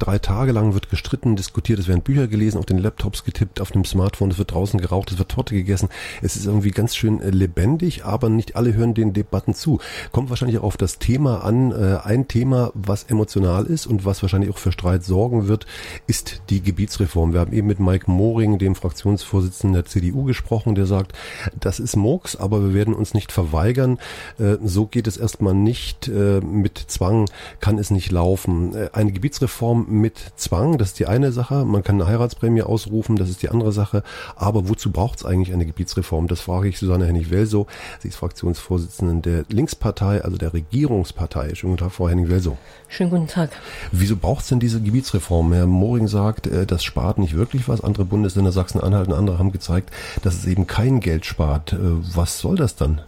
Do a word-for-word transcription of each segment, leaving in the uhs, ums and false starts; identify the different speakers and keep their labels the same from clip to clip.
Speaker 1: drei Tage lang wird gestritten, diskutiert, es werden Bücher gelesen, auf den Laptops getippt, auf dem Smartphone, es wird draußen geraucht, es wird Torte gegessen. Es ist irgendwie ganz schön äh, lebendig, aber nicht alle hören den Debatten zu. Kommt wahrscheinlich auch auf das Thema an. Äh, ein Thema, was emotional ist und was wahrscheinlich auch für Streit sorgen wird, ist die Gebietsreform. Wir haben eben mit Mike Moring, dem Fraktionsvorsitzenden der C D U, gesprochen, der sagt, das ist Murks, aber wir werden uns nicht verweigern. Äh, so geht es erstmal nicht. Äh, mit Zwang kann es nicht laufen. Äh, eine Gebietsreform mit Zwang, das ist die eine Sache. Man kann eine Heiratsprämie ausrufen, das ist die andere Sache. Aber wozu braucht es eigentlich eine Gebietsreform? Das frage ich Susanne Hennig-Welsow. Sie ist Fraktionsvorsitzende der Linkspartei, also der Regierungspartei. Schönen guten Tag, Frau Hennig-Welsow.
Speaker 2: Schönen guten Tag.
Speaker 1: Wieso braucht es denn diese Gebietsreform? Herr Moring sagt, äh, das spart nicht wirklich was. Andere Bundesländer, Sachsen-Anhalt und andere haben gezeigt, dass es eben kein Geld spart. Äh, was soll das dann?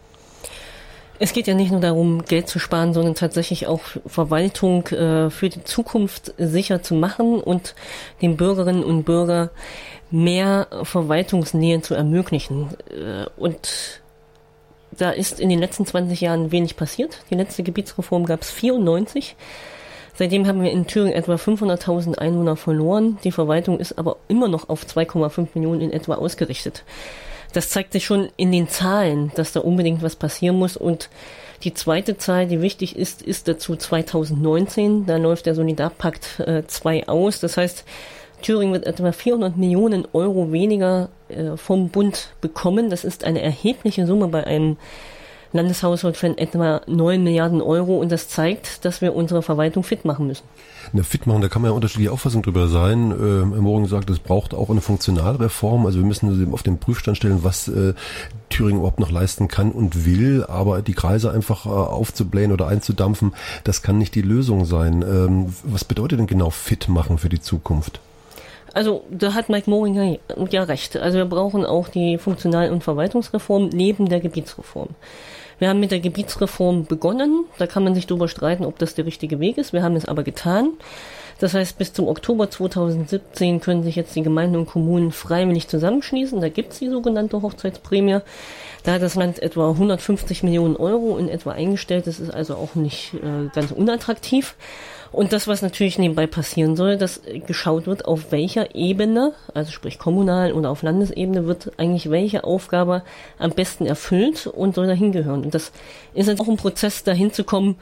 Speaker 2: Es geht ja nicht nur darum, Geld zu sparen, sondern tatsächlich auch Verwaltung äh, für die Zukunft sicher zu machen und den Bürgerinnen und Bürgern mehr Verwaltungsnähe zu ermöglichen. Äh, und da ist in den letzten zwanzig Jahren wenig passiert. Die letzte Gebietsreform gab es vierundneunzig. Seitdem haben wir in Thüringen etwa fünfhunderttausend Einwohner verloren. Die Verwaltung ist aber immer noch auf zwei Komma fünf Millionen in etwa ausgerichtet. Das zeigt sich schon in den Zahlen, dass da unbedingt was passieren muss. Und die zweite Zahl, die wichtig ist, ist dazu zweitausendneunzehn. Da läuft der Solidarpakt äh, zwei aus. Das heißt, Thüringen wird etwa vierhundert Millionen Euro weniger äh, vom Bund bekommen. Das ist eine erhebliche Summe bei einem Landeshaushalt von etwa neun Milliarden Euro. Und das zeigt, dass wir unsere Verwaltung fit machen müssen.
Speaker 1: Na, fit machen, da kann man ja unterschiedliche Auffassungen drüber sein. Ähm, Herr Moring sagt, es braucht auch eine Funktionalreform. Also wir müssen auf den Prüfstand stellen, was äh, Thüringen überhaupt noch leisten kann und will. Aber die Kreise einfach äh, aufzublähen oder einzudampfen, das kann nicht die Lösung sein. Ähm, was bedeutet denn genau fit machen für die Zukunft?
Speaker 2: Also da hat Mike Moring ja, ja recht. Also wir brauchen auch die Funktional- und Verwaltungsreform neben der Gebietsreform. Wir haben mit der Gebietsreform begonnen. Da kann man sich darüber streiten, ob das der richtige Weg ist. Wir haben es aber getan. Das heißt, bis zum Oktober zweitausendsiebzehn können sich jetzt die Gemeinden und Kommunen freiwillig zusammenschließen. Da gibt es die sogenannte Hochzeitsprämie. Da hat das Land etwa hundertfünfzig Millionen Euro in etwa eingestellt. Das ist also auch nicht äh, ganz unattraktiv. Und das, was natürlich nebenbei passieren soll, dass geschaut wird, auf welcher Ebene, also sprich kommunal oder auf Landesebene, wird eigentlich welche Aufgabe am besten erfüllt und soll dahin gehören. Und das ist jetzt auch ein Prozess, dahin zu kommen,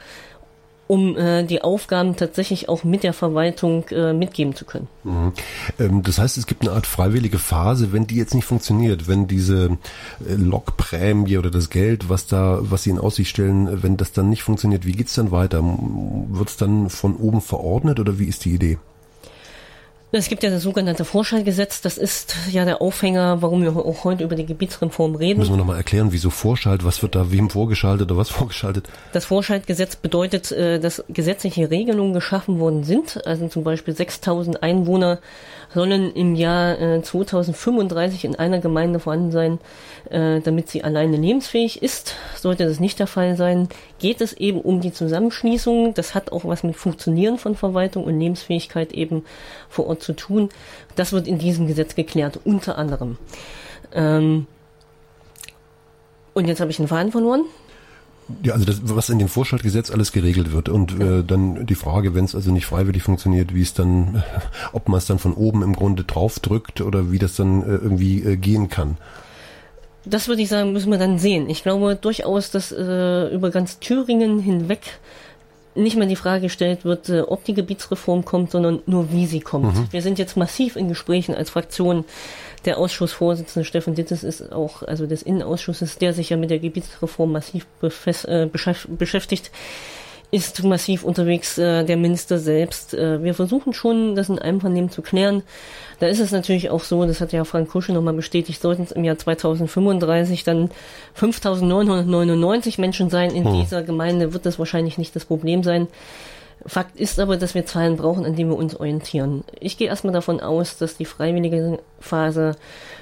Speaker 2: um äh, die Aufgaben tatsächlich auch mit der Verwaltung äh, mitgeben zu können.
Speaker 1: Mhm. Ähm, das heißt, es gibt eine Art freiwillige Phase, wenn die jetzt nicht funktioniert, wenn diese äh, Lokprämie oder das Geld, was da, was Sie in Aussicht stellen, wenn das dann nicht funktioniert, wie geht's dann weiter? Wird es dann von oben verordnet oder wie ist die Idee?
Speaker 2: Es gibt ja das sogenannte Vorschaltgesetz, das ist ja der Aufhänger, warum wir auch heute über die Gebietsreform reden.
Speaker 1: Müssen wir nochmal erklären, wieso Vorschalt, was wird da wem vorgeschaltet oder was vorgeschaltet?
Speaker 2: Das Vorschaltgesetz bedeutet, dass gesetzliche Regelungen geschaffen worden sind, also zum Beispiel sechstausend Einwohner sollen im Jahr zweitausendfünfunddreißig in einer Gemeinde vorhanden sein, damit sie alleine lebensfähig ist. Sollte das nicht der Fall sein, geht es eben um die Zusammenschließung. Das hat auch was mit Funktionieren von Verwaltung und Lebensfähigkeit eben vor Ort zu tun. Das wird in diesem Gesetz geklärt, unter anderem. Ähm und jetzt habe ich einen Faden verloren.
Speaker 1: Ja, also das, was in dem Vorschaltgesetz alles geregelt wird und äh, dann die Frage, wenn es also nicht freiwillig funktioniert, wie es dann, ob man es dann von oben im Grunde draufdrückt oder wie das dann äh, irgendwie äh, gehen kann.
Speaker 2: Das würde ich sagen, müssen wir dann sehen. Ich glaube durchaus, dass äh, über ganz Thüringen hinweg nicht mehr die Frage gestellt wird, äh, ob die Gebietsreform kommt, sondern nur wie sie kommt. Mhm. Wir sind jetzt massiv in Gesprächen als Fraktion. Der Ausschussvorsitzende Steffen Dittes ist auch, also des Innenausschusses, der sich ja mit der Gebietsreform massiv befest, äh, beschäftigt, ist massiv unterwegs, äh, der Minister selbst. Äh, wir versuchen schon, das in Einvernehmen zu klären. Da ist es natürlich auch so, das hat ja Frank Kusche nochmal bestätigt, sollten es im Jahr zweitausendfünfunddreißig dann fünftausendneunhundertneunundneunzig Menschen sein in oh. dieser Gemeinde, wird das wahrscheinlich nicht das Problem sein. Fakt ist aber, dass wir Zahlen brauchen, an denen wir uns orientieren. Ich gehe erstmal davon aus, dass die freiwillige Phase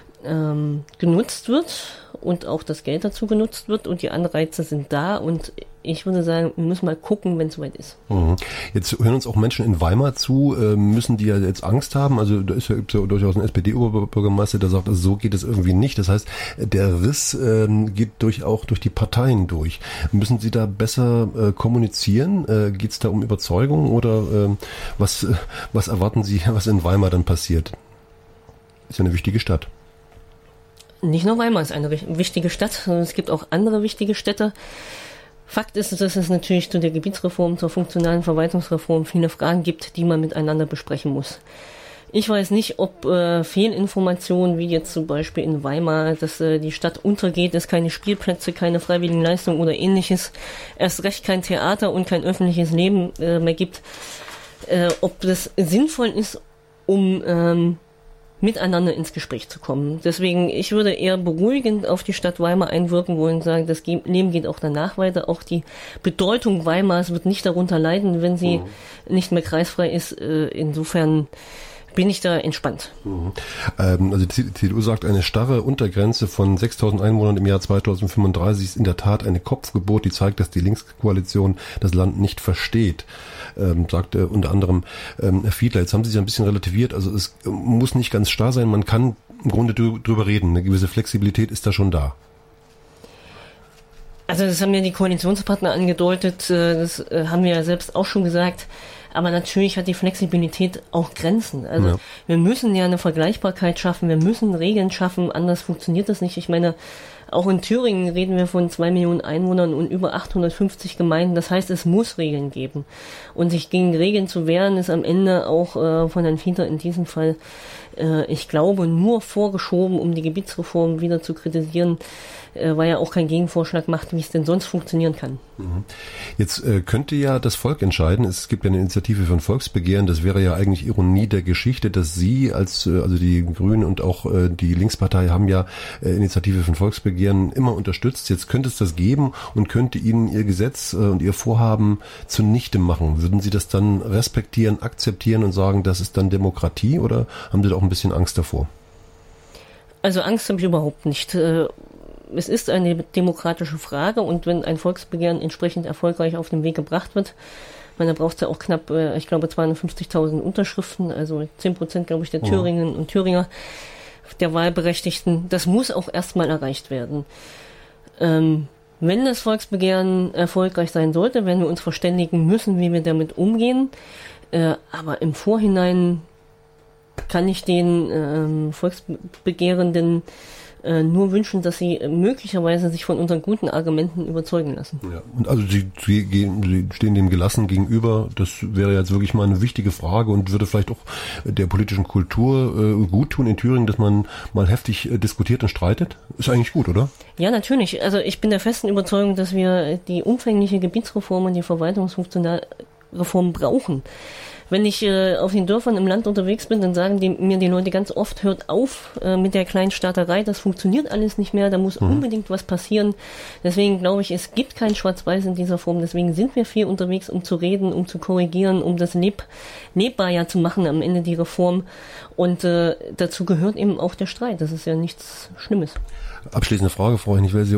Speaker 2: ähm, genutzt wird und auch das Geld dazu genutzt wird und die Anreize sind da und ich würde sagen, wir müssen mal gucken, wenn es soweit ist.
Speaker 1: Mhm. Jetzt hören uns auch Menschen in Weimar zu, äh, müssen die ja jetzt Angst haben? Also da ist ja, gibt's ja durchaus einen S P D-Oberbürgermeister, der sagt, also so geht es irgendwie nicht. Das heißt, der Riss äh, geht durch auch durch die Parteien durch. Müssen Sie da besser äh, kommunizieren? Äh, geht es da um Überzeugung oder äh, was, äh, was erwarten Sie, was in Weimar dann passiert? Ist ja eine wichtige Stadt.
Speaker 2: Nicht nur Weimar ist eine wichtige Stadt, sondern es gibt auch andere wichtige Städte. Fakt ist, dass es natürlich zu der Gebietsreform, zur funktionalen Verwaltungsreform viele Fragen gibt, die man miteinander besprechen muss. Ich weiß nicht, ob äh, Fehlinformationen, wie jetzt zum Beispiel in Weimar, dass äh, die Stadt untergeht, es keine Spielplätze, keine freiwilligen Leistungen oder ähnliches, erst recht kein Theater und kein öffentliches Leben äh, mehr gibt, äh, ob das sinnvoll ist, um ähm, miteinander ins Gespräch zu kommen. Deswegen, ich würde eher beruhigend auf die Stadt Weimar einwirken wollen und sagen, das Leben geht auch danach weiter. Auch die Bedeutung Weimars wird nicht darunter leiden, wenn sie mhm. nicht mehr kreisfrei ist. Insofern bin ich da entspannt.
Speaker 1: Mhm. Ähm, also die C D U sagt, eine starre Untergrenze von sechstausend Einwohnern im Jahr zweitausendfünfunddreißig ist in der Tat eine Kopfgeburt, die zeigt, dass die Linkskoalition das Land nicht versteht. Ähm, sagt äh, unter anderem ähm, Herr Fiedler. Jetzt haben Sie sich ein bisschen relativiert. Also es äh, muss nicht ganz starr sein. Man kann im Grunde drü- drüber reden. Eine gewisse Flexibilität ist da schon da.
Speaker 2: Also das haben ja die Koalitionspartner angedeutet. Äh, das äh, haben wir ja selbst auch schon gesagt. Aber natürlich hat die Flexibilität auch Grenzen. Also ja. wir müssen ja eine Vergleichbarkeit schaffen. Wir müssen Regeln schaffen. Anders funktioniert das nicht. Ich meine, auch in Thüringen reden wir von zwei Millionen Einwohnern und über achthundertfünfzig Gemeinden. Das heißt, es muss Regeln geben. Und sich gegen Regeln zu wehren, ist am Ende auch äh, von Herrn Fiedler in diesem Fall, äh, ich glaube, nur vorgeschoben, um die Gebietsreform wieder zu kritisieren, äh, weil er auch keinen Gegenvorschlag macht, wie es denn sonst funktionieren kann.
Speaker 1: Jetzt äh, könnte ja das Volk entscheiden. Es gibt ja eine Initiative für ein Volksbegehren. Das wäre ja eigentlich Ironie der Geschichte, dass Sie als, äh, also die Grünen und auch äh, die Linkspartei haben ja äh, Initiative für ein Volksbegehren immer unterstützt. Jetzt könnte es das geben und könnte Ihnen Ihr Gesetz äh, und Ihr Vorhaben zunichte machen. Würden Sie das dann respektieren, akzeptieren und sagen, das ist dann Demokratie, oder haben Sie da auch ein bisschen Angst davor?
Speaker 2: Also Angst habe ich überhaupt nicht. Es ist eine demokratische Frage, und wenn ein Volksbegehren entsprechend erfolgreich auf den Weg gebracht wird, man, da braucht es ja auch knapp, ich glaube, zweihundertfünfzigtausend Unterschriften, also zehn Prozent, glaube ich, der Thüringen und Thüringer, der Wahlberechtigten. Das muss auch erstmal erreicht werden. Ähm, wenn das Volksbegehren erfolgreich sein sollte, werden wir uns verständigen müssen, wie wir damit umgehen. Äh, aber im Vorhinein kann ich den ähm, Volksbegehrenden äh, nur wünschen, dass sie möglicherweise sich von unseren guten Argumenten überzeugen lassen. Ja,
Speaker 1: und also sie, sie, gehen, sie stehen dem gelassen gegenüber. Das wäre jetzt wirklich mal eine wichtige Frage und würde vielleicht auch der politischen Kultur äh, gut tun in Thüringen, dass man mal heftig äh, diskutiert und streitet. Ist eigentlich gut, oder?
Speaker 2: Ja, natürlich. Also ich bin der festen Überzeugung, dass wir die umfängliche Gebietsreform und die Verwaltungsfunktionalreform brauchen. Wenn ich äh, auf den Dörfern im Land unterwegs bin, dann sagen die, mir die Leute ganz oft, hört auf äh, mit der Kleinstaaterei, das funktioniert alles nicht mehr, da muss mhm. unbedingt was passieren. Deswegen glaube ich, es gibt kein Schwarz-Weiß in dieser Form, deswegen sind wir viel unterwegs, um zu reden, um zu korrigieren, um das leb- lebbar ja zu machen am Ende, die Reform. Und äh, dazu gehört eben auch der Streit, das ist ja nichts Schlimmes.
Speaker 1: Abschließende Frage, Frau Hennig, weil Sie,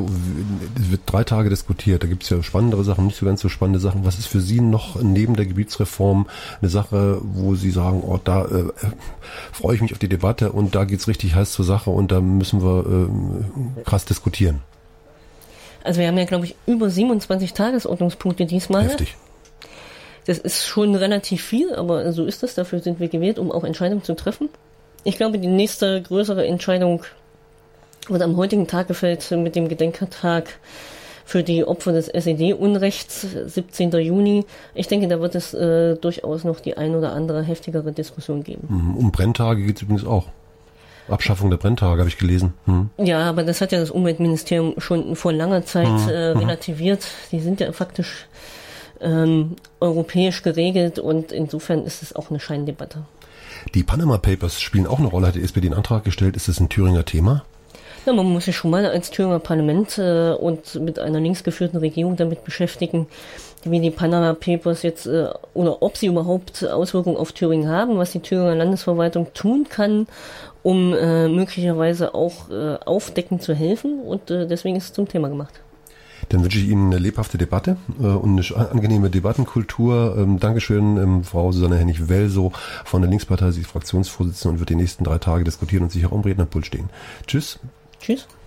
Speaker 1: es wird drei Tage diskutiert, da gibt es ja spannendere Sachen, nicht so ganz so spannende Sachen. Was ist für Sie noch neben der Gebietsreform eine Sache, wo Sie sagen, oh, da äh, freue ich mich auf die Debatte und da geht's richtig heiß zur Sache und da müssen wir äh, krass diskutieren?
Speaker 2: Also wir haben ja, glaube ich, über siebenundzwanzig Tagesordnungspunkte diesmal.
Speaker 1: Heftig.
Speaker 2: Das ist schon relativ viel, aber so ist das, dafür sind wir gewählt, um auch Entscheidungen zu treffen. Ich glaube, die nächste größere Entscheidung wird am heutigen Tag gefällt mit dem Gedenktag für die Opfer des S E D-Unrechts, siebzehnten Juni. Ich denke, da wird es äh, durchaus noch die ein oder andere heftigere Diskussion geben.
Speaker 1: Um Brenntage geht es übrigens auch. Abschaffung der Brenntage, habe ich gelesen. Hm.
Speaker 2: Ja, aber das hat ja das Umweltministerium schon vor langer Zeit hm. äh, relativiert. Die sind ja faktisch ähm, europäisch geregelt und insofern ist es auch eine Scheindebatte.
Speaker 1: Die Panama Papers spielen auch eine Rolle. Hat die S P D einen Antrag gestellt? Ist das ein Thüringer Thema?
Speaker 2: Ja, man muss sich schon mal als Thüringer Parlament äh, und mit einer linksgeführten Regierung damit beschäftigen, wie die Panama Papers jetzt äh, oder ob sie überhaupt Auswirkungen auf Thüringen haben, was die Thüringer Landesverwaltung tun kann, um äh, möglicherweise auch äh, aufdeckend zu helfen, und äh, deswegen ist es zum Thema gemacht.
Speaker 1: Dann wünsche ich Ihnen eine lebhafte Debatte äh, und eine angenehme Debattenkultur. Ähm, Dankeschön, ähm, Frau Susanne Hennig-Welsow von der Linkspartei, sie ist Fraktionsvorsitzende und wird die nächsten drei Tage diskutieren und sich auch am Rednerpult stehen. Tschüss.
Speaker 2: Tschüss.